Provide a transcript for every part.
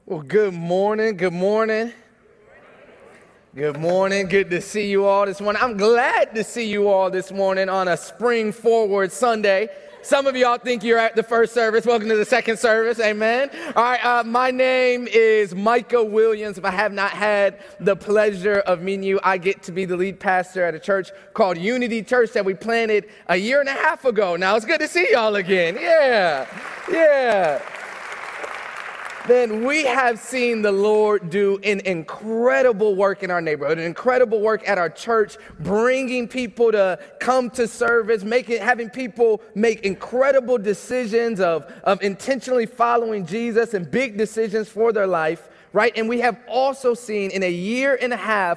Well, good morning. Good morning. Good morning. Good to see you all this morning. I'm glad to see you all this morning on a Spring Forward Sunday. Some of y'all think you're at the first service. Welcome to the second service. Amen. All right. My name is Micah Williams. If I have not had the pleasure of meeting you, I get to be the lead pastor at a church called Unity Church that we planted a year and a half ago. Now, it's good to see y'all again. Yeah. Then we have seen the Lord do an incredible work in our neighborhood, an incredible work at our church, bringing people to come to service, having people make incredible decisions of intentionally following Jesus and big decisions for their life, right? And we have also seen in a year and a half,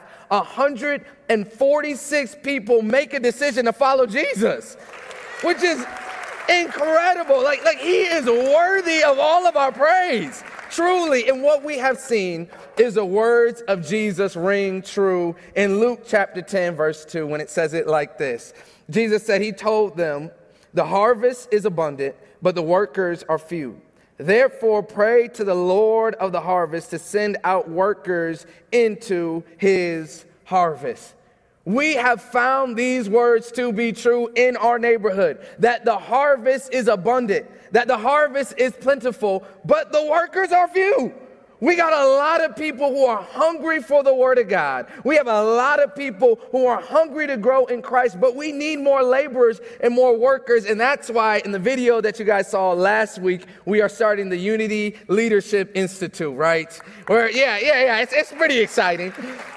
146 people make a decision to follow Jesus, which is incredible. Like he is worthy of all of our praise. Truly, and what we have seen is the words of Jesus ring true in Luke chapter 10, verse 2, when it says it like this. Jesus said, he told them, the harvest is abundant, but the workers are few. Therefore, pray to the Lord of the harvest to send out workers into his harvest. We have found these words to be true in our neighborhood, that the harvest is abundant, that the harvest is plentiful, but the workers are few. We got a lot of people who are hungry for the word of God. We have a lot of people who are hungry to grow in Christ, but we need more laborers and more workers. And that's why in the video that you guys saw last week, we are starting the Unity Leadership Institute, right? It's pretty exciting.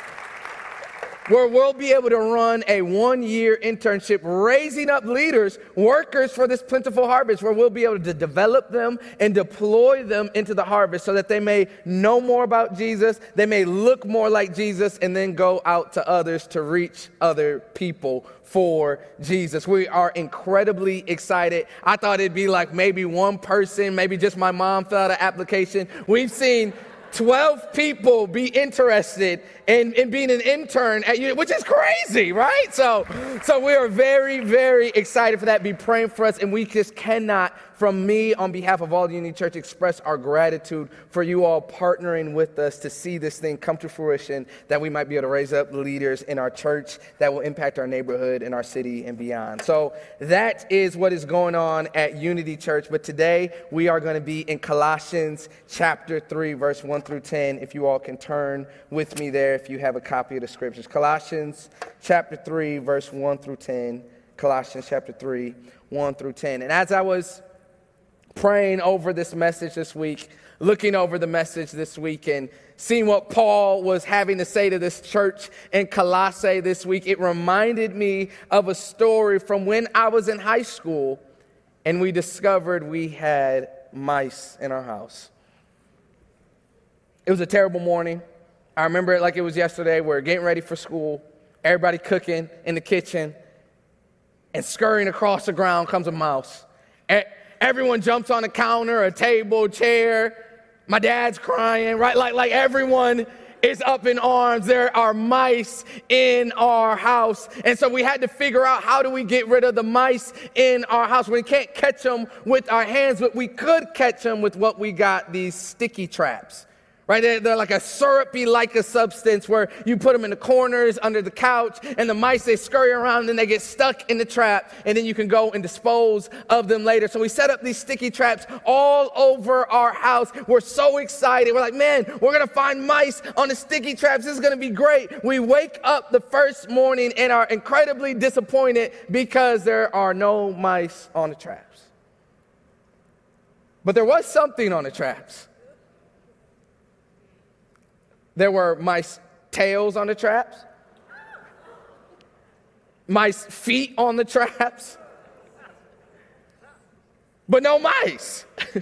Where we'll be able to run a one-year internship, raising up leaders, workers for this plentiful harvest, where we'll be able to develop them and deploy them into the harvest so that they may know more about Jesus, they may look more like Jesus, and then go out to others to reach other people for Jesus. We are incredibly excited. I thought it'd be like maybe one person, maybe just my mom fill out an application. We've seen 12 people be interested in being an intern at Unity, which is crazy, right? So we are very, very excited for that. Be praying for us, and we just cannot, from me on behalf of all the Unity Church, express our gratitude for you all partnering with us to see this thing come to fruition, that we might be able to raise up leaders in our church that will impact our neighborhood and our city and beyond. So that is what is going on at Unity Church. But today we are going to be in Colossians chapter 3, verse 1 through 10. If you all can turn with me there, if you have a copy of the scriptures. Colossians chapter 3, verse 1 through 10. Colossians chapter 3, 1 through 10. And as I was praying over this message this week, looking over the message this week, and seeing what Paul was having to say to this church in Colossae this week, it reminded me of a story from when I was in high school and we discovered we had mice in our house. It was a terrible morning. I remember it like it was yesterday. We're getting ready for school, everybody cooking in the kitchen, and scurrying across the ground comes a mouse. Everyone jumps on a counter, a table, chair. My dad's crying, right? Like everyone is up in arms. There are mice in our house. And so we had to figure out, how do we get rid of the mice in our house? We can't catch them with our hands, but we could catch them with what we got, these sticky traps. Right, they're like a syrupy like a substance where you put them in the corners under the couch, and the mice, they scurry around and they get stuck in the trap, and then you can go and dispose of them later. So we set up these sticky traps all over our house. We're so excited. We're like, man, we're going to find mice on the sticky traps. This is going to be great. We wake up the first morning and are incredibly disappointed because there are no mice on the traps. But there was something on the traps. There were mice tails on the traps, mice feet on the traps, but no mice.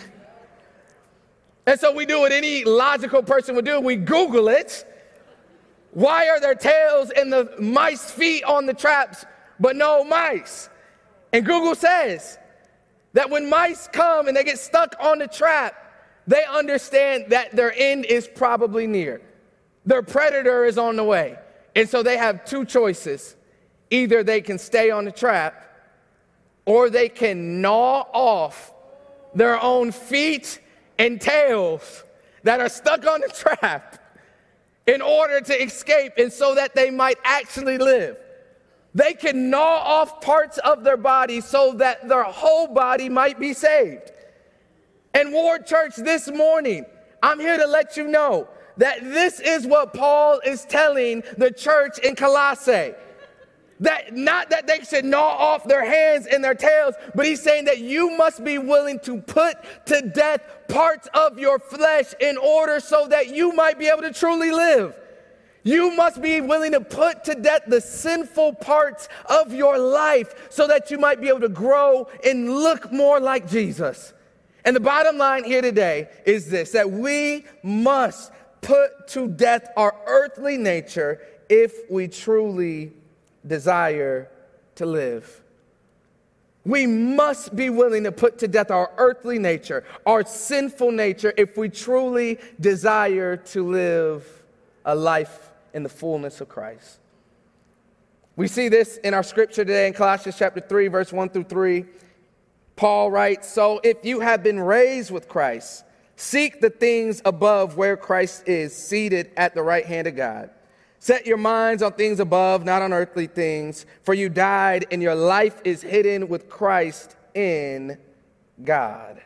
And so we do what any logical person would do. We Google it. Why are there tails and the mice feet on the traps, but no mice? And Google says that when mice come and they get stuck on the trap, they understand that their end is probably near. Their predator is on the way. And so they have two choices. Either they can stay on the trap, or they can gnaw off their own feet and tails that are stuck on the trap in order to escape and so that they might actually live. They can gnaw off parts of their body so that their whole body might be saved. And Ward Church, this morning, I'm here to let you know that this is what Paul is telling the church in Colossae. That not that they should gnaw off their hands and their tails, but he's saying that you must be willing to put to death parts of your flesh in order so that you might be able to truly live. You must be willing to put to death the sinful parts of your life so that you might be able to grow and look more like Jesus. And the bottom line here today is this, that we must put to death our earthly nature if we truly desire to live. We must be willing to put to death our earthly nature, our sinful nature, if we truly desire to live a life in the fullness of Christ. We see this in our scripture today in Colossians chapter 3, verse 1 through 3. Paul writes, "So if you have been raised with Christ, seek the things above where Christ is seated at the right hand of God. Set your minds on things above, not on earthly things, for you died and your life is hidden with Christ in God."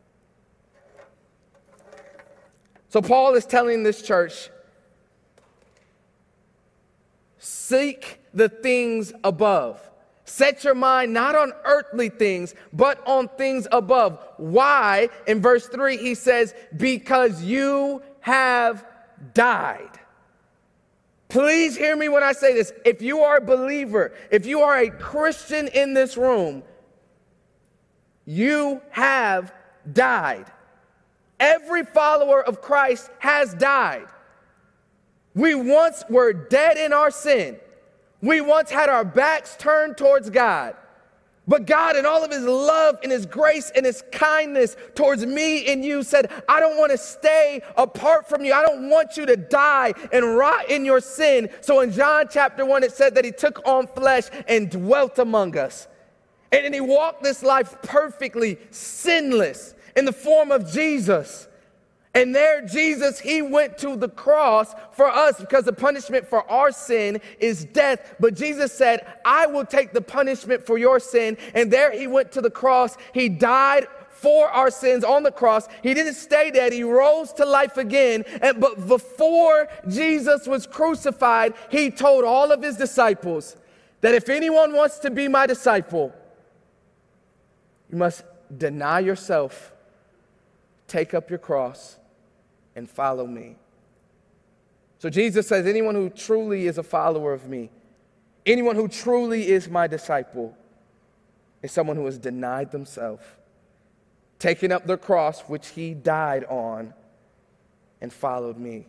So Paul is telling this church, seek the things above. Set your mind not on earthly things, but on things above. Why? In verse 3, he says, because you have died. Please hear me when I say this. If you are a believer, if you are a Christian in this room, you have died. Every follower of Christ has died. We once were dead in our sin. We once had our backs turned towards God. But God, in all of his love and his grace and his kindness towards me and you, said, I don't want to stay apart from you. I don't want you to die and rot in your sin. So in John chapter 1, it said that he took on flesh and dwelt among us. And he walked this life perfectly sinless in the form of Jesus. And there, Jesus, he went to the cross for us because the punishment for our sin is death. But Jesus said, I will take the punishment for your sin. And there he went to the cross. He died for our sins on the cross. He didn't stay dead. He rose to life again. But before Jesus was crucified, he told all of his disciples that if anyone wants to be my disciple, you must deny yourself, take up your cross, and follow me. So Jesus says, anyone who truly is a follower of me, anyone who truly is my disciple, is someone who has denied themselves, taken up their cross, which he died on, and followed me.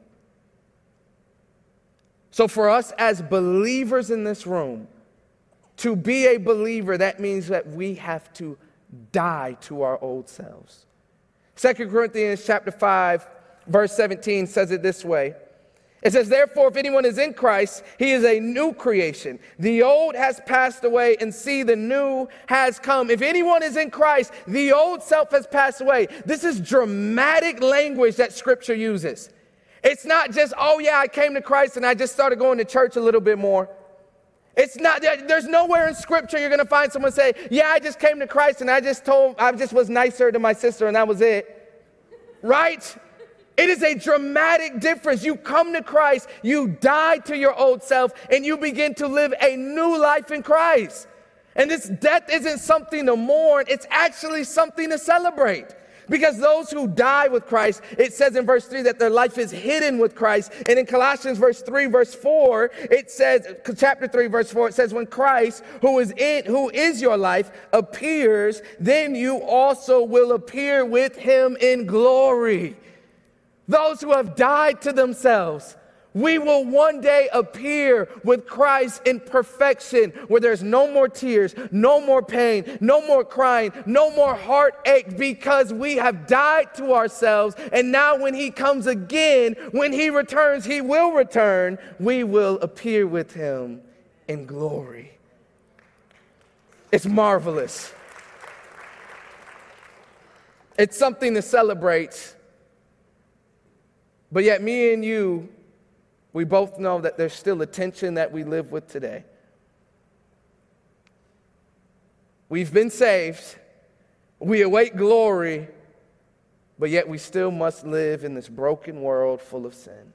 So for us as believers in this room, to be a believer, that means that we have to die to our old selves. 2 Corinthians chapter 5, verse 17 says it this way. It says, therefore, if anyone is in Christ, he is a new creation. The old has passed away, and see, the new has come. If anyone is in Christ, the old self has passed away. This is dramatic language that Scripture uses. It's not just, oh yeah, I came to Christ and I just started going to church a little bit more. It's not, there's nowhere in Scripture you're going to find someone say, yeah, I just came to Christ and I just was nicer to my sister and that was it. Right? It is a dramatic difference. You come to Christ, you die to your old self, and you begin to live a new life in Christ. And this death isn't something to mourn, it's actually something to celebrate. Because those who die with Christ, it says in verse 3 that their life is hidden with Christ. And in Colossians verse 3, verse 4, it says, chapter 3, verse 4, it says, when Christ, who is your life, appears, then you also will appear with him in glory. Those who have died to themselves, we will one day appear with Christ in perfection, where there's no more tears, no more pain, no more crying, no more heartache, because we have died to ourselves. And now when he comes again, when he returns, he will return, we will appear with him in glory. It's marvelous. It's something to celebrate. But yet me and you, we both know that there's still a tension that we live with today. We've been saved, we await glory, but yet we still must live in this broken world full of sin.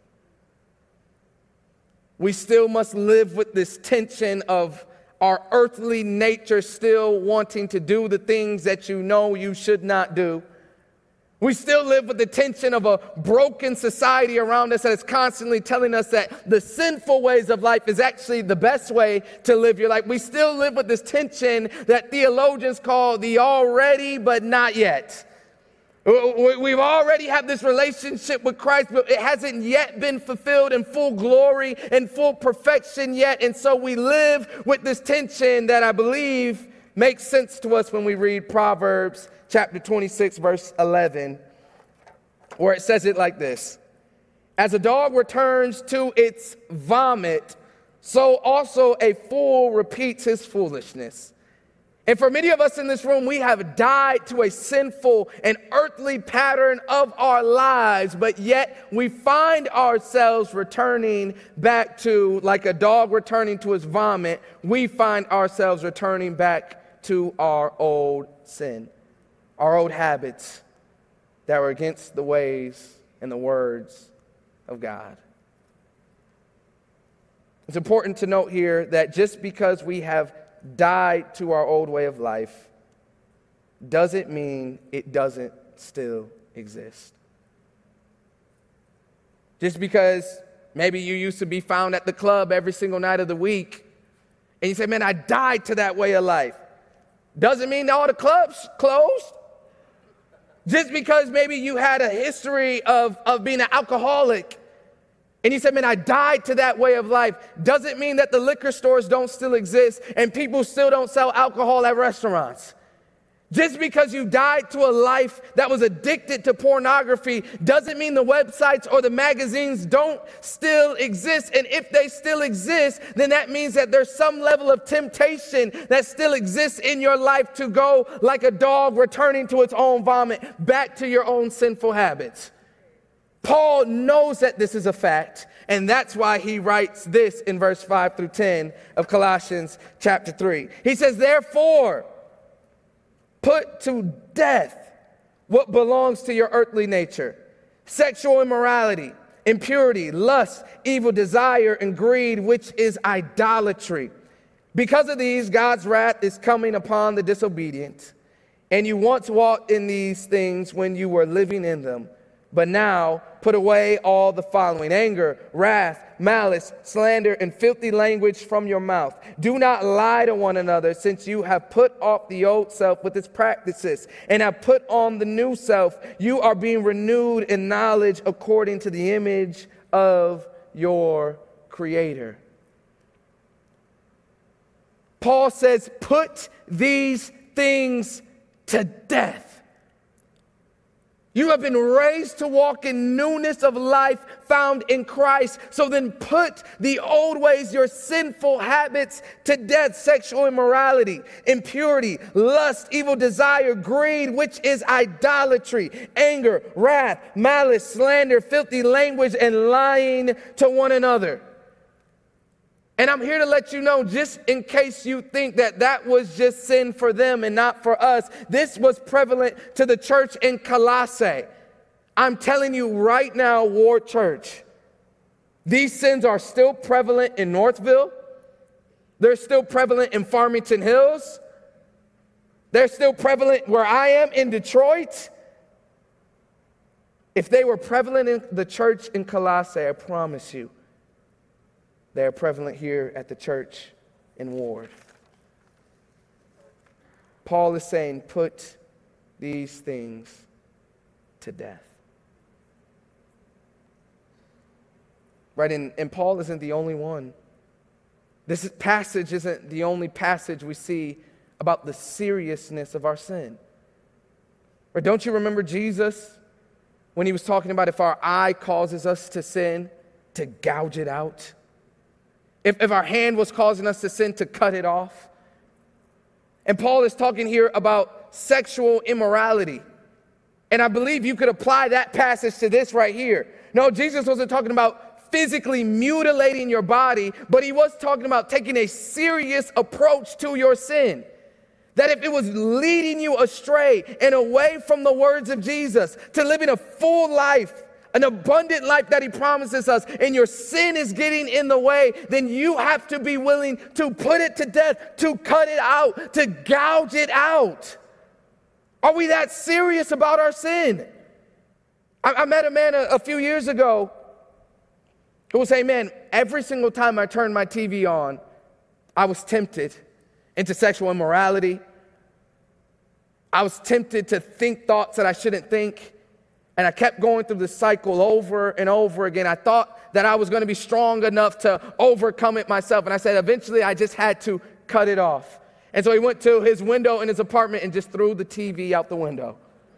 We still must live with this tension of our earthly nature still wanting to do the things that you know you should not do. We still live with the tension of a broken society around us that is constantly telling us that the sinful ways of life is actually the best way to live your life. We still live with this tension that theologians call the already but not yet. We've already had this relationship with Christ, but it hasn't yet been fulfilled in full glory and full perfection yet. And so we live with this tension that I believe makes sense to us when we read Proverbs chapter 26, verse 11, where it says it like this: as a dog returns to its vomit, so also a fool repeats his foolishness. And for many of us in this room, we have died to a sinful and earthly pattern of our lives, but yet we find ourselves returning back to, like a dog returning to his vomit, we find ourselves returning back to our old sin, our old habits that were against the ways and the words of God. It's important to note here that just because we have died to our old way of life doesn't mean it doesn't still exist. Just because maybe you used to be found at the club every single night of the week and you say, man, I died to that way of life, doesn't mean all the clubs closed. Just because maybe you had a history of being an alcoholic and you said, man, I died to that way of life, doesn't mean that the liquor stores don't still exist and people still don't sell alcohol at restaurants. Just because you died to a life that was addicted to pornography doesn't mean the websites or the magazines don't still exist. And if they still exist, then that means that there's some level of temptation that still exists in your life to go like a dog returning to its own vomit, back to your own sinful habits. Paul knows that this is a fact, and that's why he writes this in verse 5 through 10 of Colossians chapter 3. He says, therefore, put to death what belongs to your earthly nature: sexual immorality, impurity, lust, evil desire, and greed, which is idolatry. Because of these, God's wrath is coming upon the disobedient. And you once walked in these things when you were living in them. But now put away all the following: anger, wrath, malice, slander, and filthy language from your mouth. Do not lie to one another, since you have put off the old self with its practices and have put on the new self. You are being renewed in knowledge according to the image of your Creator. Paul says, put these things to death. You have been raised to walk in newness of life found in Christ. So then put the old ways, your sinful habits, to death: sexual immorality, impurity, lust, evil desire, greed, which is idolatry, anger, wrath, malice, slander, filthy language, and lying to one another. And I'm here to let you know, just in case you think that that was just sin for them and not for us, this was prevalent to the church in Colossae. I'm telling you right now, Ward Church, these sins are still prevalent in Northville. They're still prevalent in Farmington Hills. They're still prevalent where I am in Detroit. If they were prevalent in the church in Colossae, I promise you, they are prevalent here at the church in Ward. Paul is saying, put these things to death. Right, and Paul isn't the only one. This passage isn't the only passage we see about the seriousness of our sin. Or don't you remember Jesus when he was talking about if our eye causes us to sin, to gouge it out? If our hand was causing us to sin, to cut it off. And Paul is talking here about sexual immorality. And I believe you could apply that passage to this right here. No, Jesus wasn't talking about physically mutilating your body, but he was talking about taking a serious approach to your sin. That if it was leading you astray and away from the words of Jesus to living a full life, an abundant life that he promises us, and your sin is getting in the way, then you have to be willing to put it to death, to cut it out, to gouge it out. Are we that serious about our sin? I met a man a few years ago who was saying, man, every single time I turned my TV on, I was tempted into sexual immorality. I was tempted to think thoughts that I shouldn't think. And I kept going through this cycle over and over again. I thought that I was going to be strong enough to overcome it myself. And I said, eventually, I just had to cut it off. And so he went to his window in his apartment and just threw the TV out the window.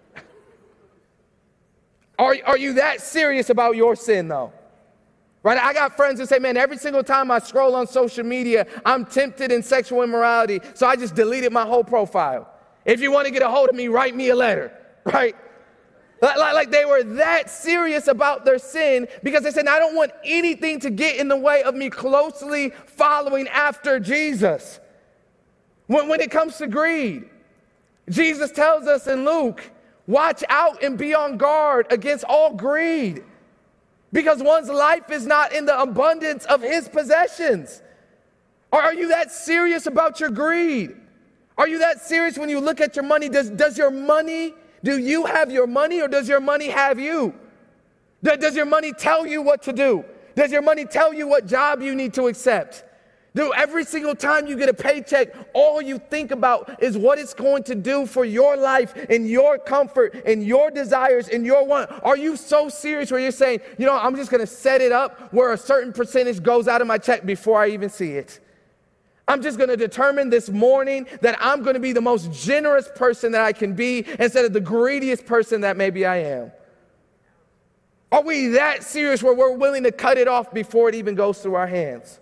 Are you that serious about your sin, though? Right? I got friends who say, man, every single time I scroll on social media, I'm tempted in sexual immorality, so I just deleted my whole profile. If you want to get a hold of me, write me a letter, right? Like they were that serious about their sin because they said, I don't want anything to get in the way of me closely following after Jesus. When it comes to greed, Jesus tells us in Luke, watch out and be on guard against all greed because one's life is not in the abundance of his possessions. Are you that serious about your greed? Are you that serious when you look at your money? Does your money, do you have your money or does your money have you? Does your money tell you what to do? Does your money tell you what job you need to accept? Do every single time you get a paycheck, all you think about is what it's going to do for your life and your comfort and your desires and your want. Are you so serious where you're saying, I'm just going to set it up where a certain percentage goes out of my check before I even see it? I'm just going to determine this morning that I'm going to be the most generous person that I can be instead of the greediest person that maybe I am. Are we that serious where we're willing to cut it off before it even goes through our hands?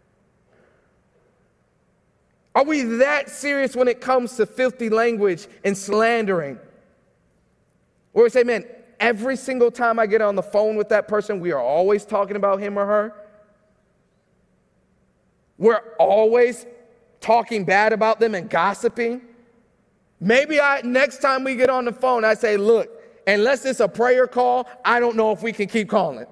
Are we that serious when it comes to filthy language and slandering? Where we say, man, every single time I get on the phone with that person, we are always talking about him or her. We're always talking bad about them and gossiping. Maybe next time we get on the phone, I say, look, unless it's a prayer call, I don't know if we can keep calling.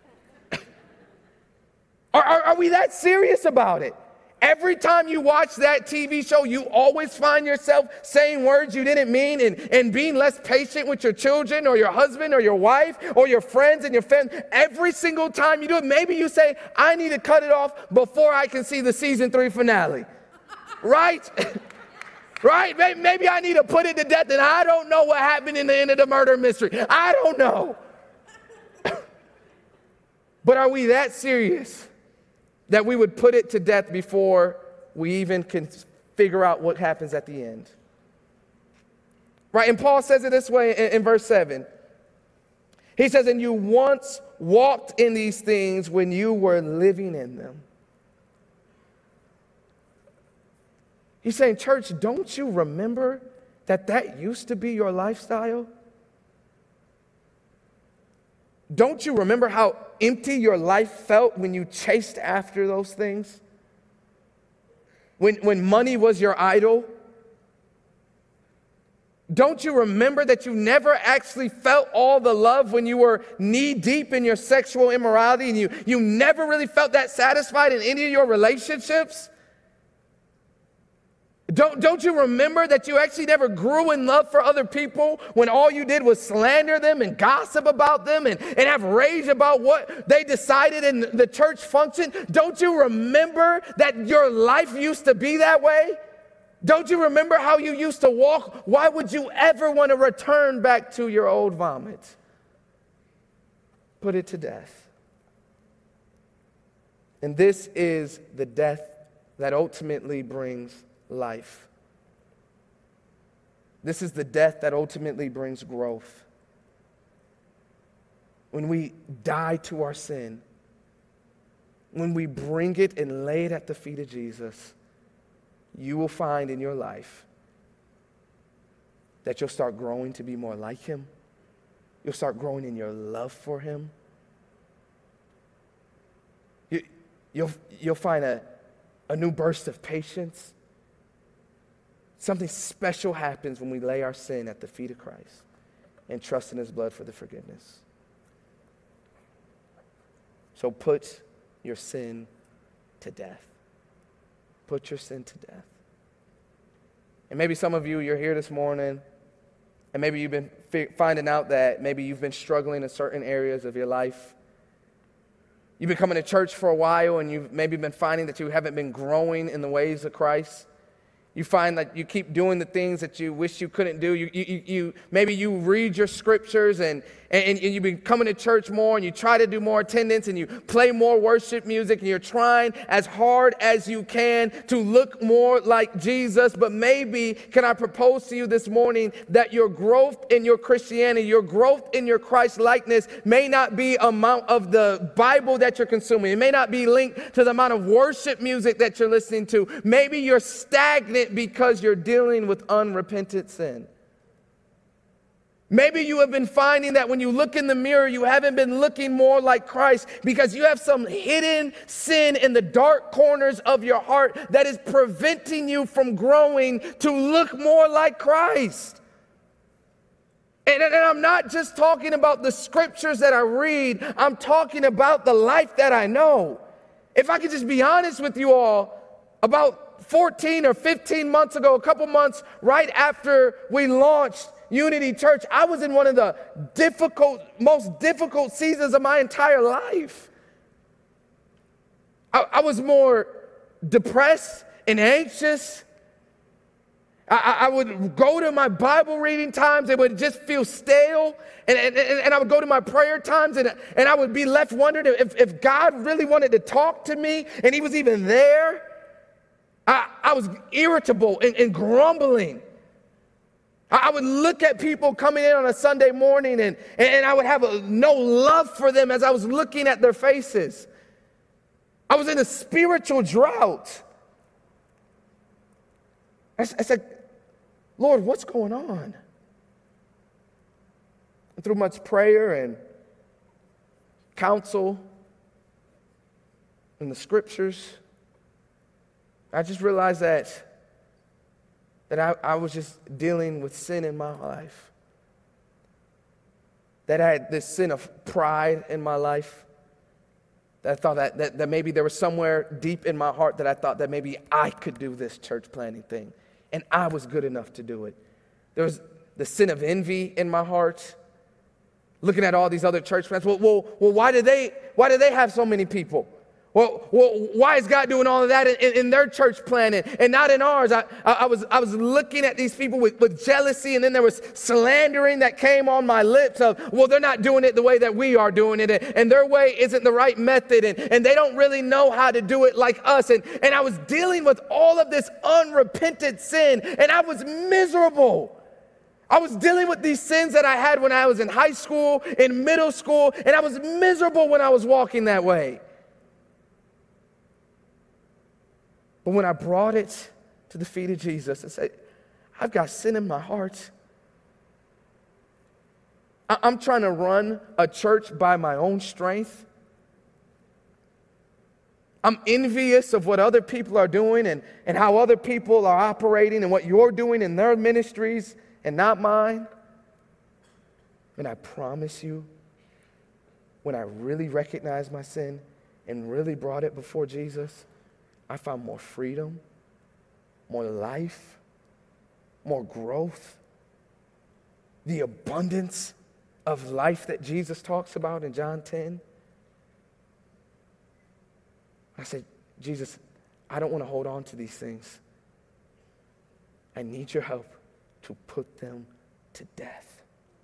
Are we that serious about it? Every time you watch that TV show, you always find yourself saying words you didn't mean and being less patient with your children or your husband or your wife or your friends and your family. Every single time you do it, maybe you say, I need to cut it off before I can see the season 3 finale. Right? Right? Maybe I need to put it to death and I don't know what happened in the end of the murder mystery. I don't know. But are we that serious that we would put it to death before we even can figure out what happens at the end? Right? And Paul says it this way in verse 7. He says, and you once walked in these things when you were living in them. He's saying, church, don't you remember that used to be your lifestyle? Don't you remember how empty your life felt when you chased after those things? When money was your idol? Don't you remember that you never actually felt all the love when you were knee deep in your sexual immorality and you never really felt that satisfied in any of your relationships? Don't you remember that you actually never grew in love for other people when all you did was slander them and gossip about them and have rage about what they decided in the church function? Don't you remember that your life used to be that way? Don't you remember how you used to walk? Why would you ever want to return back to your old vomit? Put it to death. And this is the death that ultimately brings life. This is the death that ultimately brings growth. When we die to our sin, when we bring it and lay it at the feet of Jesus, you will find in your life that you'll start growing to be more like him. You'll start growing in your love for him. You'll find a new burst of patience. Something special happens when we lay our sin at the feet of Christ and trust in his blood for the forgiveness. So put your sin to death. Put your sin to death. And maybe some of you, you're here this morning, and maybe you've been finding out that maybe you've been struggling in certain areas of your life. You've been coming to church for a while, and you've maybe been finding that you haven't been growing in the ways of Christ. You find that you keep doing the things that you wish you couldn't do. Maybe you read your scriptures and you've been coming to church more, and you try to do more attendance, and you play more worship music, and you're trying as hard as you can to look more like Jesus. But maybe, can I propose to you this morning that your growth in your Christianity, your growth in your Christ likeness may not be amount of the Bible that you're consuming. It may not be linked to the amount of worship music that you're listening to. Maybe you're stagnant because you're dealing with unrepentant sin. Maybe you have been finding that when you look in the mirror, you haven't been looking more like Christ because you have some hidden sin in the dark corners of your heart that is preventing you from growing to look more like Christ. And I'm not just talking about the scriptures that I read. I'm talking about the life that I know. If I could just be honest with you all, about 14 or 15 months ago, a couple months right after we launched Unity Church, I was in one of the most difficult seasons of my entire life. I was more depressed and anxious. I would go to my Bible reading times, it would just feel stale. And I would go to my prayer times, and I would be left wondering if God really wanted to talk to me, and he was even there. I was irritable and grumbling. I would look at people coming in on a Sunday morning, and I would have no love for them as I was looking at their faces. I was in a spiritual drought. I said, Lord, what's going on? And through much prayer and counsel in the scriptures, I just realized that I was just dealing with sin in my life. That I had this sin of pride in my life. That I thought that maybe there was somewhere deep in my heart that I thought that maybe I could do this church planting thing. And I was good enough to do it. There was the sin of envy in my heart. Looking at all these other church plants. Well, why do they have so many people? Well, why is God doing all of that in their church plan and not in ours? I was looking at these people with jealousy, and then there was slandering that came on my lips of, well, they're not doing it the way that we are doing it, and their way isn't the right method, and they don't really know how to do it like us. And I was dealing with all of this unrepentant sin, and I was miserable. I was dealing with these sins that I had when I was in high school, in middle school, and I was miserable when I was walking that way. But when I brought it to the feet of Jesus and said, I've got sin in my heart. I'm trying to run a church by my own strength. I'm envious of what other people are doing and how other people are operating and what you're doing in their ministries and not mine. And I promise you, when I really recognized my sin and really brought it before Jesus, I found more freedom, more life, more growth, the abundance of life that Jesus talks about in John 10. I said, Jesus, I don't want to hold on to these things. I need your help to put them to death.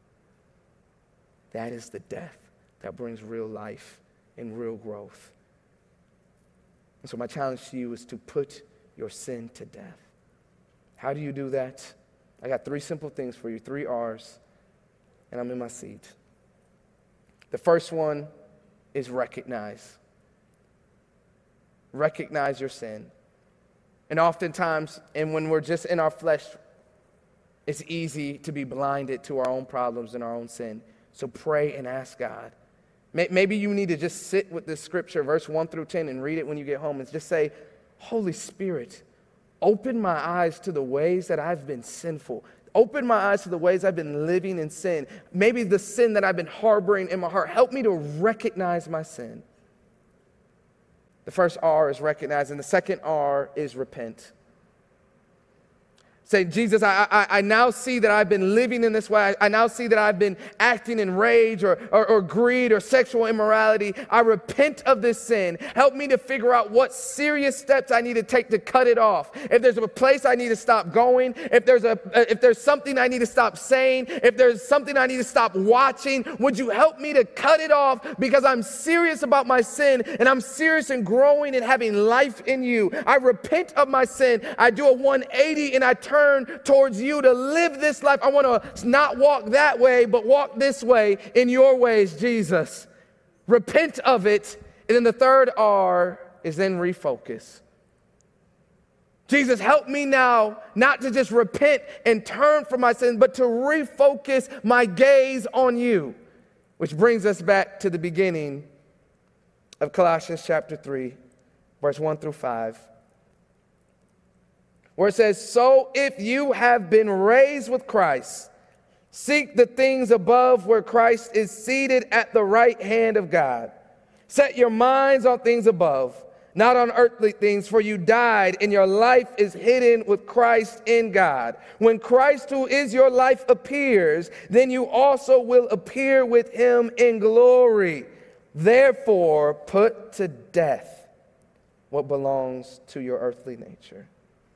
That is the death that brings real life and real growth. And so my challenge to you is to put your sin to death. How do you do that? I got 3 simple things for you, 3 R's, and I'm in my seat. The first one is recognize. Recognize your sin. And oftentimes, and when we're just in our flesh, it's easy to be blinded to our own problems and our own sin. So pray and ask God. Maybe you need to just sit with this scripture, verse 1 through 10, and read it when you get home and just say, Holy Spirit, open my eyes to the ways that I've been sinful. Open my eyes to the ways I've been living in sin. Maybe the sin that I've been harboring in my heart. Help me to recognize my sin. The first R is recognize, and the second R is repent. Say, Jesus, I now see that I've been living in this way. I now see that I've been acting in rage or greed or sexual immorality. I repent of this sin. Help me to figure out what serious steps I need to take to cut it off. If there's a place I need to stop going, if there's something I need to stop saying, if there's something I need to stop watching, would you help me to cut it off because I'm serious about my sin and I'm serious in growing and having life in you. I repent of my sin. I do a 180 and I turn towards you to live this life. I want to not walk that way, but walk this way in your ways, Jesus. Repent of it. And then the third R is then refocus. Jesus, help me now not to just repent and turn from my sin, but to refocus my gaze on you. Which brings us back to the beginning of Colossians chapter 3, verse 1 through 5. Where it says, so if you have been raised with Christ, seek the things above where Christ is seated at the right hand of God. Set your minds on things above, not on earthly things, for you died and your life is hidden with Christ in God. When Christ, who is your life, appears, then you also will appear with him in glory. Therefore, put to death what belongs to your earthly nature.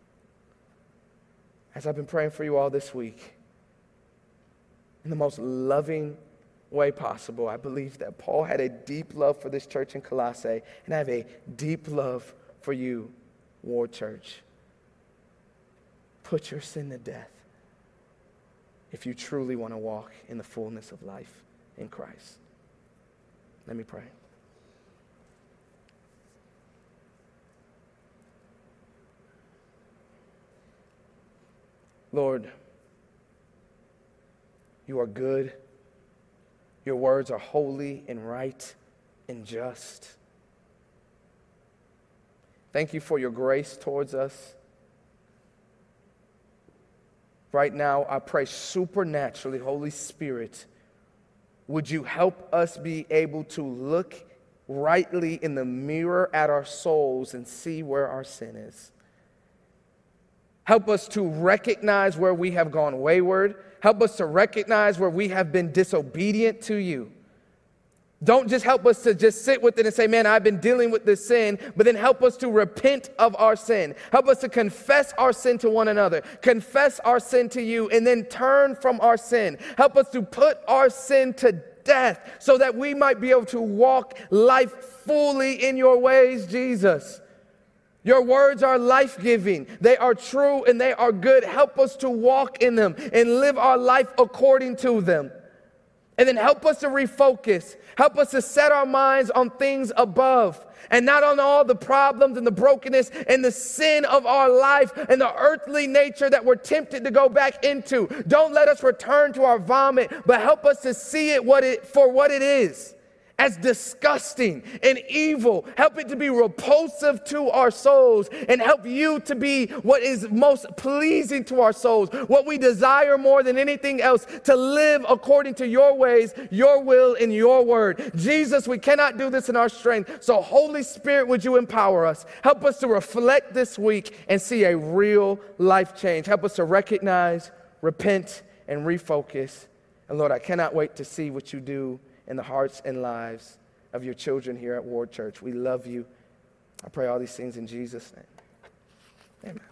As I've been praying for you all this week, in the most loving way possible, I believe that Paul had a deep love for this church in Colossae, and I have a deep love for you, Ward Church. Put your sin to death if you truly want to walk in the fullness of life in Christ. Let me pray. Lord, you are good. Your words are holy and right and just. Thank you for your grace towards us. Right now, I pray supernaturally, Holy Spirit, would you help us be able to look rightly in the mirror at our souls and see where our sin is. Help us to recognize where we have gone wayward. Help us to recognize where we have been disobedient to you. Don't just help us to just sit with it and say, man, I've been dealing with this sin, but then help us to repent of our sin. Help us to confess our sin to one another, confess our sin to you, and then turn from our sin. Help us to put our sin to death so that we might be able to walk life fully in your ways, Jesus. Your words are life-giving. They are true and they are good. Help us to walk in them and live our life according to them. And then help us to refocus. Help us to set our minds on things above and not on all the problems and the brokenness and the sin of our life and the earthly nature that we're tempted to go back into. Don't let us return to our vomit, but help us to see it for what it is. As disgusting and evil. Help it to be repulsive to our souls and help you to be what is most pleasing to our souls, what we desire more than anything else, to live according to your ways, your will, and your word. Jesus, we cannot do this in our strength, so Holy Spirit, would you empower us? Help us to reflect this week and see a real life change. Help us to recognize, repent, and refocus. And Lord, I cannot wait to see what you do in the hearts and lives of your children here at Ward Church. We love you. I pray all these things in Jesus' name. Amen.